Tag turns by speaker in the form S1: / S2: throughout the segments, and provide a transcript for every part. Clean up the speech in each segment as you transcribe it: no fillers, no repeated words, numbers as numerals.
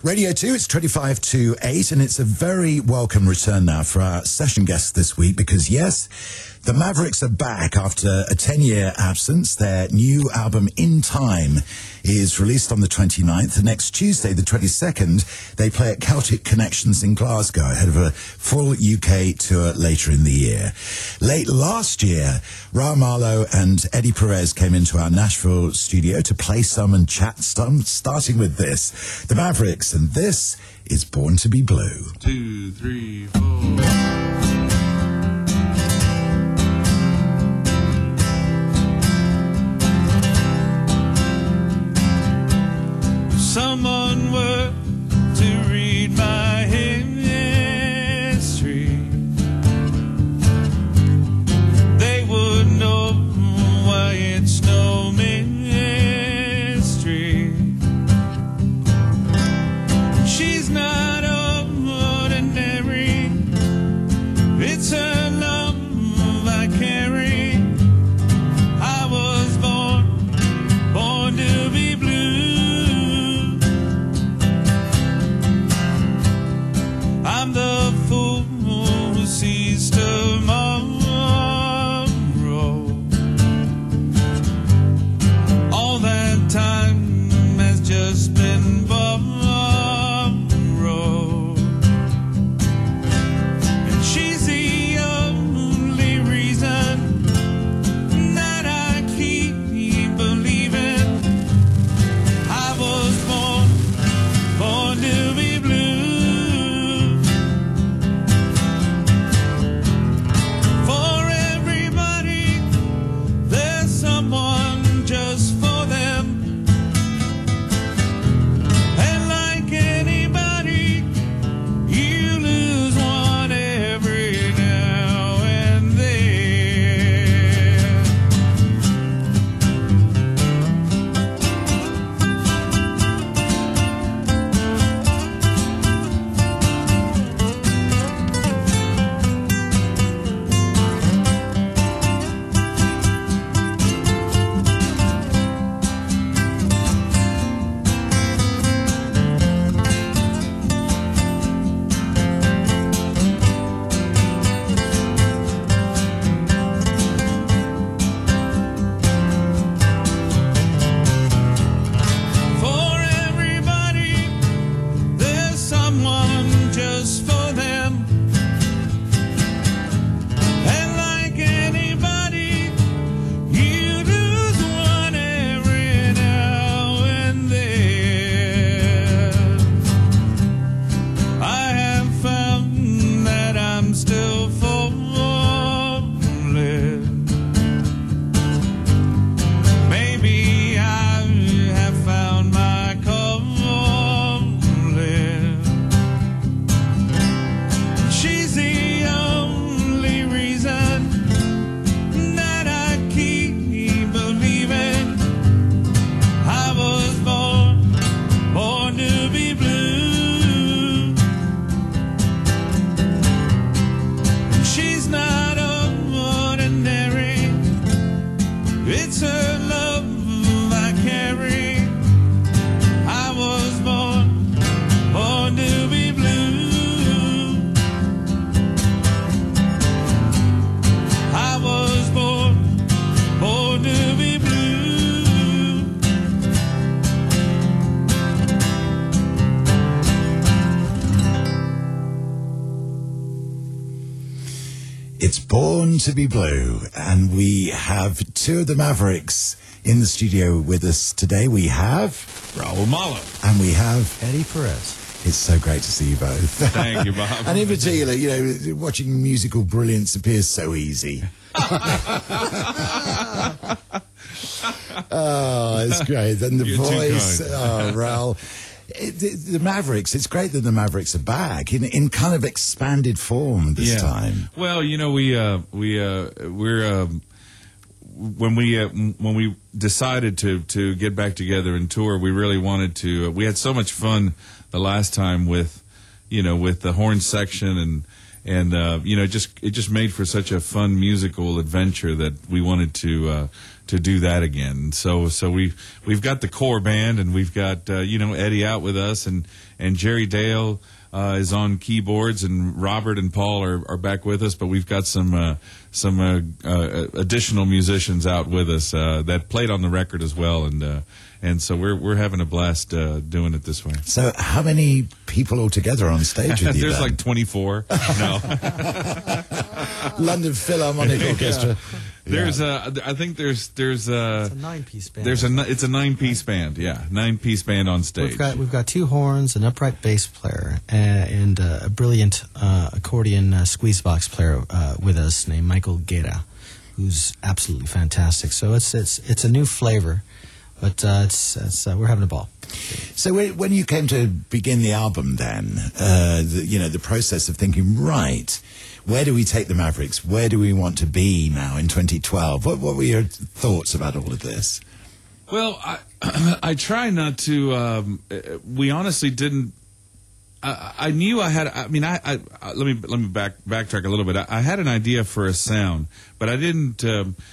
S1: Radio 2, it's 25 to 8, and it's a very welcome return now for our session guests this week because, yes, the Mavericks are back after a 10-year absence. Their new album, In Time, is released on the 29th. And next Tuesday, the 22nd, they play at Celtic Connections in Glasgow ahead of a full UK tour later in the year. Late last year, Raul Malo and Eddie Perez came into our Nashville studio to play some and chat some, starting with this, the Mavericks, and this is Born to be Blue.
S2: 2, 3, 4. Someone were to read my history, they would know why it's no mystery. She's not ordinary, it's her love I carry. I was born to be blue. I'm the fool who sees tomorrow. All that time has just been borrowed. And she's the only reason that I keep believing. I was born to be blue. Someone just for them, and like anybody, you lose one every now and then. It's her love I carry. I was born to be blue. I was born to be blue.
S1: It's Born to be Blue, and we have two of the Mavericks in the studio with us today. We have
S2: Raul Malo.
S1: And we have
S3: Eddie Perez.
S1: It's so great to see you both.
S2: Thank you, Bob.
S1: And in particular, you know, watching musical brilliance appears so easy. Oh, it's great. And the
S2: You're
S1: voice,
S2: too kind.
S1: oh, Raul. The Mavericks, it's great that the Mavericks are back in kind of expanded form this time.
S2: Well, you know, when we decided to get back together and tour, we really wanted to. We had so much fun the last time with the horn section and it just made for such a fun musical adventure that we wanted to do that again. So we've got the core band, and we've got Eddie out with us, and Jerry Dale is on keyboards, and Robert and Paul are back with us. But we've got some additional musicians out with us that played on the record as well, and so we're having a blast doing it this way.
S1: So how many people altogether on stage with you?
S2: There's
S1: then?
S2: like 24. No.
S1: London Philharmonic Orchestra.
S2: There's I think there's
S3: It's a 9-piece band.
S2: it's a 9-piece band. Yeah, 9-piece band on stage.
S3: We've got 2 horns, an upright bass player, and a brilliant accordion squeeze box player with us named Michael Guerra, who's absolutely fantastic. So it's a new flavor, but we're having a ball.
S1: So when you came to begin the album, then the process of thinking, right, where do we take the Mavericks? Where do we want to be now in 2012? What were your thoughts about all of this?
S2: Well, I try not to. We honestly didn't. I knew I had. I mean, let me backtrack a little bit. I had an idea for a sound, but I didn't.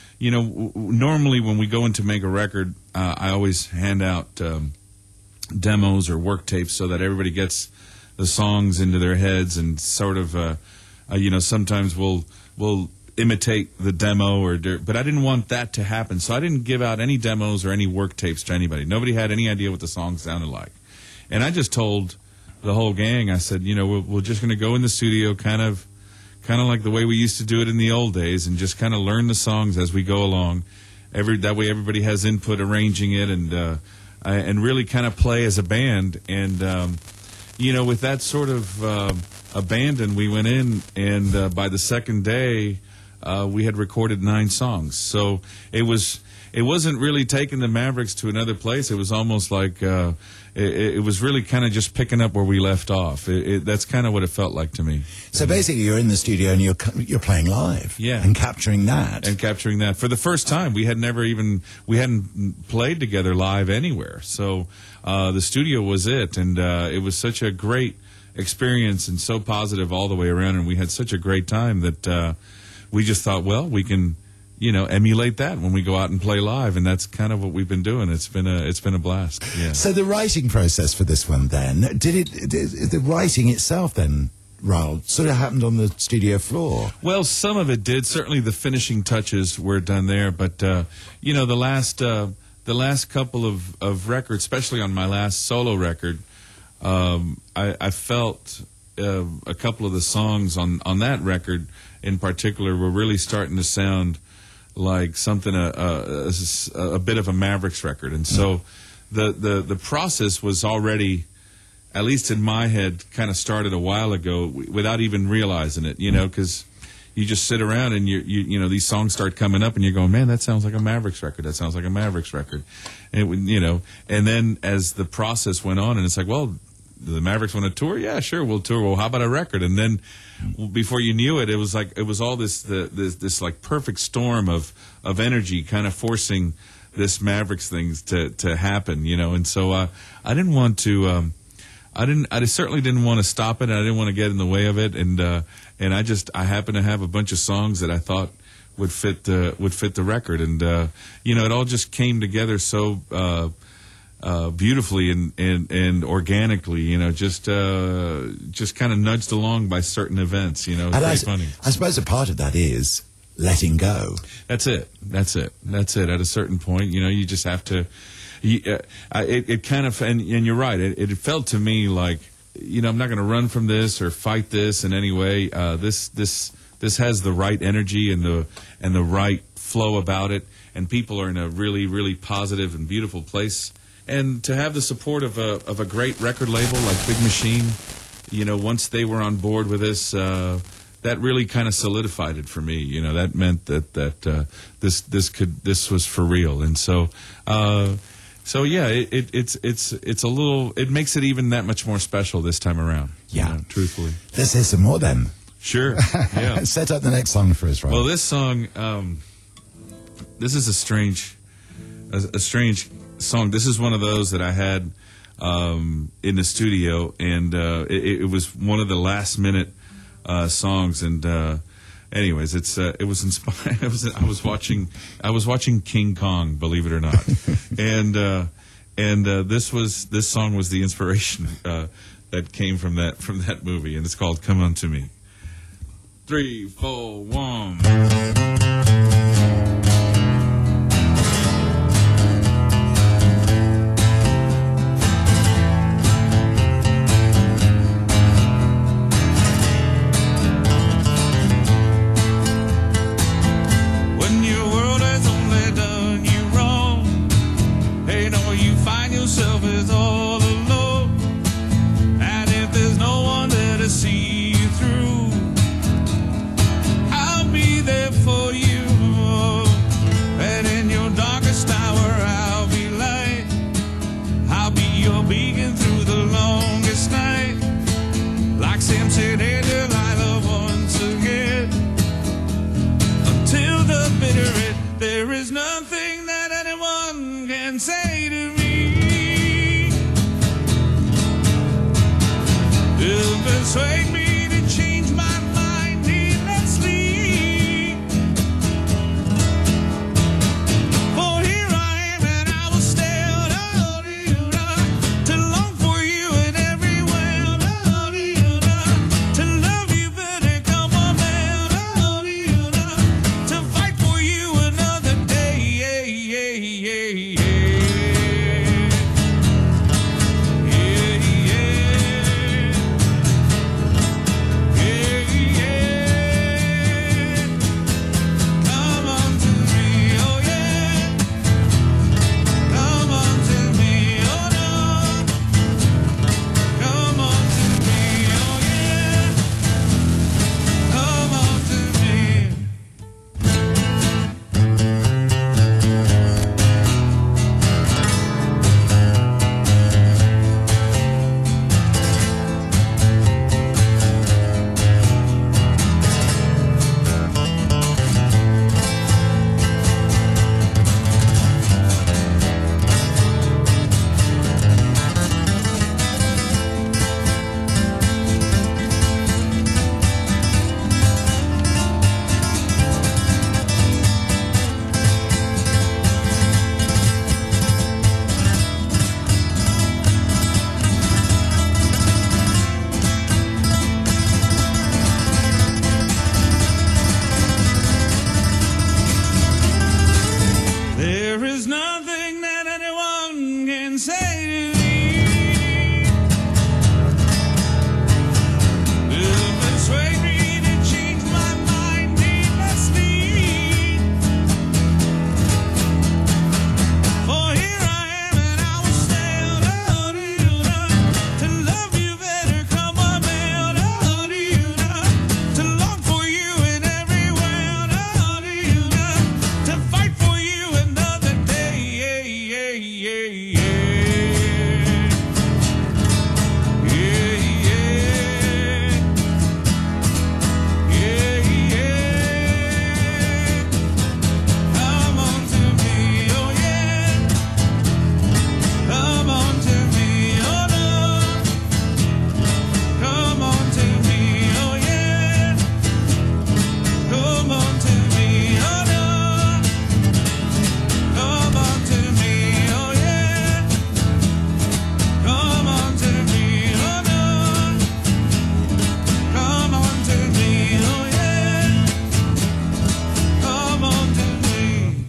S2: Normally when we go in to make a record, I always hand out demos or work tapes so that everybody gets the songs into their heads, and sort of. Sometimes we'll imitate the demo, but I didn't want that to happen, so I didn't give out any demos or any work tapes to anybody. Nobody had any idea what the song sounded like, and I just told the whole gang. I said, we're just going to go in the studio, kind of like the way we used to do it in the old days, and just kind of learn the songs as we go along. That way, everybody has input arranging it, and really kind of play as a band. And with that sort of abandon, we went in, and by the second day, we had recorded 9 songs. So it wasn't really taking the Mavericks to another place. It was almost like it was really kind of just picking up where we left off. That's kind of what it felt like to me.
S1: So basically, you're in the studio and you're playing live,
S2: yeah,
S1: and capturing that.
S2: For the first time. We hadn't played together live anywhere. So the studio was it, and it was such a great experience and so positive all the way around, and we had such a great time that we just thought, well, we can emulate that when we go out and play live, and that's kind of what we've been doing. It's been a blast. Yeah.
S1: So the writing process for this one, then, did the writing itself then, Raul, sort of happened on the studio floor?
S2: Well, some of it did. Certainly the finishing touches were done there, but the last couple of records, especially on my last solo record, I felt a couple of the songs on that record in particular were really starting to sound like something a bit of a Mavericks record, and so the process was already, at least in my head, kind of started a while ago without even realizing it, because you just sit around and these songs start coming up and you're going, man, that sounds like a Mavericks record. That sounds like a Mavericks record, and and then as the process went on, and it's like, well, the Mavericks want to tour? Yeah, sure, we'll tour. Well, how about a record? And then before you knew it, it was all this like perfect storm of energy, kind of forcing this Mavericks things to happen, And so I didn't want to. I certainly didn't want to stop it. I didn't want to get in the way of it, and I happened to have a bunch of songs that I thought would fit the record, and it all just came together so beautifully and organically, just kind of nudged along by certain events. It's pretty funny.
S1: I suppose a part of that is letting go.
S2: That's it. At a certain point, you just have to. It kind of, and you're right. It felt to me like, I'm not going to run from this or fight this in any way. This has the right energy and the right flow about it, and people are in a really, really positive and beautiful place. And to have the support of a great record label like Big Machine, once they were on board with this, that really kind of solidified it for me. That meant that this was for real, and so yeah, it's a little. It makes it even that much more special this time around.
S1: Yeah,
S2: truthfully.
S1: Let's hear some more then.
S2: Sure. Yeah.
S1: Set up the next song for us, right?
S2: Well, this song, this is a strange song. This is one of those that I had in the studio, and it was one of the last minute songs, and anyways, it was inspired. I was watching King Kong, believe it or not, and this song was the inspiration that came from that movie, and it's called "Come Unto Me." 3, 4, 1. There is nothing that anyone can say to me to persuade me to change my mind needlessly. For here I am and I will still to long for you in every way, to love you better, come on man, to fight for you another day. Come on to me, oh yeah. Come on to me, oh no. Come on to me, oh yeah. Come on to me. There is nothing that anyone can say to me to persuade me to change my mind needlessly. For here I am and I will stay to love you better, come on man, to long for you in every way, to fight for you another day. Come on to me, oh yeah. Come on to me, oh no. Come on to me, oh yeah. Come on to me, oh no. Come on to me, oh yeah. Come on to me, oh no. Come on to me, oh yeah. Come on to me.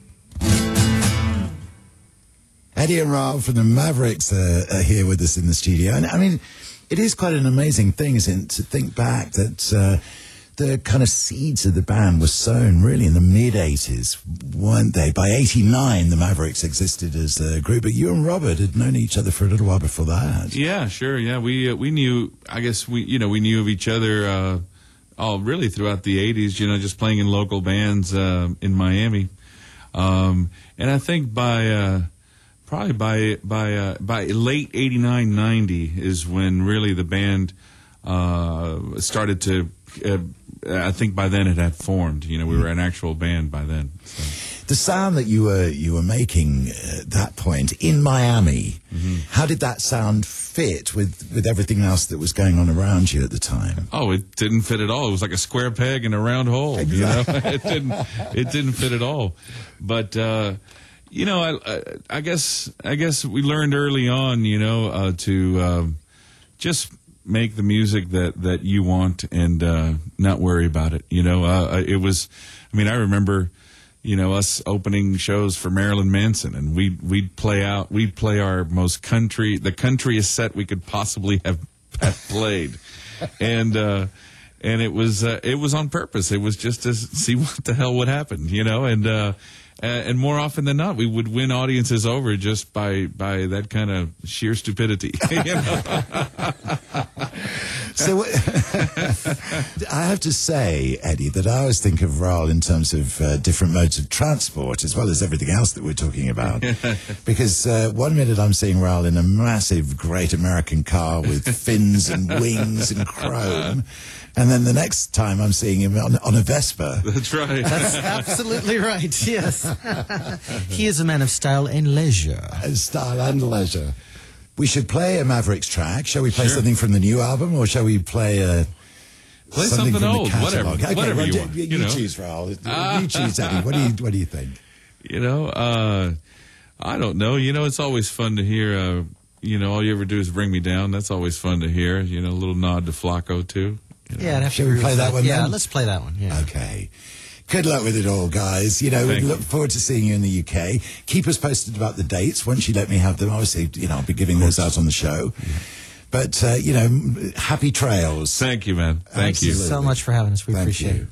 S1: Eddie and Rob from the Mavericks are here with us in the studio. And I mean, it is quite an amazing thing, isn't it, to think back that the kind of seeds of the band were sown really in the mid-'80s, weren't they? By 89, the Mavericks existed as a group, but you and Robert had known each other for a little while before that.
S2: Yeah, sure. Yeah, we knew. I guess we knew of each other all really throughout the '80s. Just playing in local bands in Miami, and I think by probably by late '89, '90 is when really the band started to. I think by then it had formed. We were an actual band by then. So.
S1: The sound that you were making at that point in Miami, how did that sound fit with everything else that was going on around you at the time?
S2: Oh, it didn't fit at all. It was like a square peg in a round hole.
S1: Exactly.
S2: You know, it didn't fit at all. But you know, I guess we learned early on, you know, to just make the music that you want and not worry about it. You know, it was. I mean, I remember, you know, us opening shows for Marilyn Manson, and we'd play our most the countryest set we could possibly have played, and it was on purpose. It was just to see what the hell would happen, you know, and more often than not, we would win audiences over just by that kind of sheer stupidity. You know?
S1: So I have to say, Eddie, that I always think of Raoul in terms of different modes of transport as well as everything else that we're talking about. Because 1 minute I'm seeing Raoul in a massive Great American car with fins and wings and chrome. And then the next time I'm seeing him on a Vespa.
S2: That's right.
S3: That's absolutely right, yes. He is a man of style and leisure.
S1: Style and leisure. We should play a Mavericks track. Shall we play
S2: Sure.
S1: something from the new album, or shall we play
S2: something
S1: from
S2: old,
S1: the catalogue?
S2: whatever,
S1: Okay,
S2: whatever
S1: well,
S2: you want.
S1: You
S2: know.
S1: choose, Raoul. You choose, Eddie. What do you think?
S2: You know, I don't know. You know, it's always fun to hear. You know, all you ever do is Bring Me Down. That's always fun to hear. You know, a little nod to Flacco too. You know?
S3: Yeah, I'd have
S1: Shall
S3: to
S1: we
S3: agree
S1: play
S3: with
S1: that one
S3: Yeah,
S1: then?
S3: let's play that one. Yeah.
S1: Okay. Good luck with it all, guys. You know, we
S2: Thank
S1: look forward to seeing you in the UK. Keep us posted about the dates. Once you let me have them, obviously, you know, I'll be giving those out on the show. Yeah. But, you know, happy trails.
S2: Thank you, man. Thank you.
S3: Thanks so much for having us. We
S1: Thank
S3: appreciate
S1: you.
S3: it.